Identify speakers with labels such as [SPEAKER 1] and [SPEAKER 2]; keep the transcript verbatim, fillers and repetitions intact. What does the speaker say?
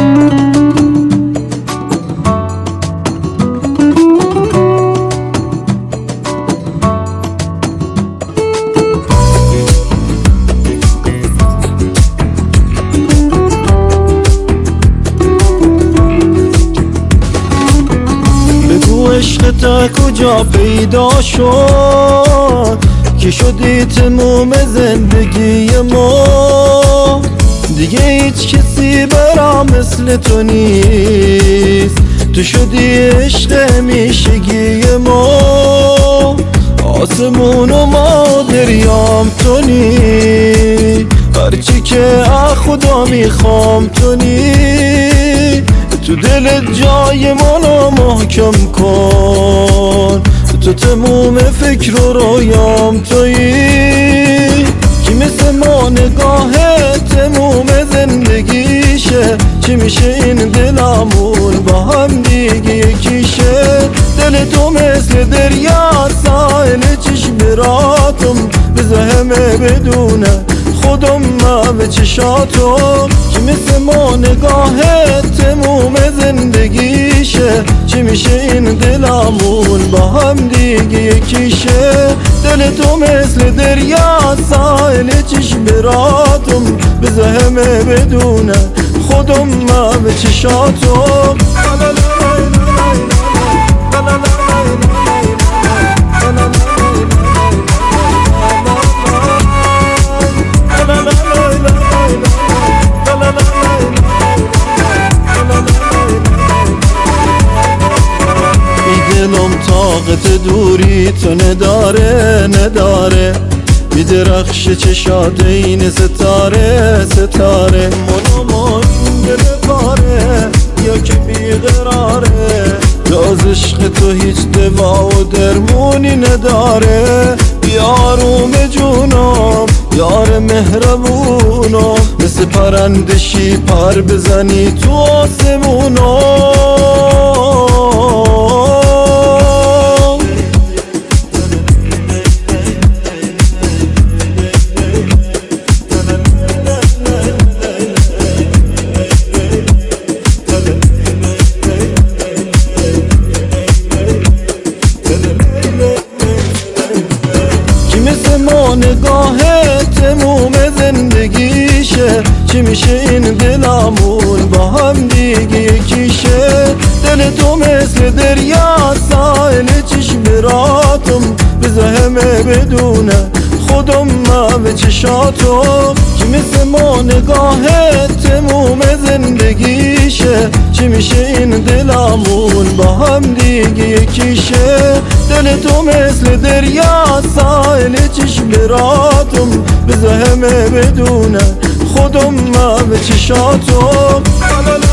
[SPEAKER 1] عشق تا کجا پیدا شد که شدی تموم زندگی ما؟ دیگه هیچ کسی برا مثل تو نیست، تو شدی عشق همیشگی ما. آسمون و ما دریام تو نی، هرچی که از خدا میخوام تو نی. تو دلت جای منو محکم کن، تو تموم فکر و رویام تویی که مثل ما نگاه تموم زندگیشه. چی میشه این دلمون با هم دیگه یکیشه؟ دل تو مثل دریا ساحل چشم براتم، بذار همه بدونه خودم من به چشاتم که مثل ما نگاه تموم زندگیشه. چی میشه این دلمون با هم دیگه یکیشه؟ دل تو مثل دریا ساحل چشم براتم، بذار همه بدونه خودم من به چشاتم. دلم طاقت دوری تو نداره نداره، بیدرخش چشات این ستاره ستاره. منو من دل پاره یا که بیقراره، جز عشق تو هیچ دوا و درمونی نداره. یاروم جونم یار مهربونم، مثل پرندشی پر بزنی تو آسمونم. نگاه تموم زندگیشه. چی میشه این دلمون با هم دیگه یکیشه؟ دل تو مثل دریا ساحل چشم براتم، بذار همه بدونه خودم من به چشاتم که مثل ما نگاه تموم زندگیشه. چی میشه این دلمون با هم دیگه یکیشه؟ دل تو مثل دریا ساحل چشم براتم، بذار همه بدونه خودم من به چشاتم.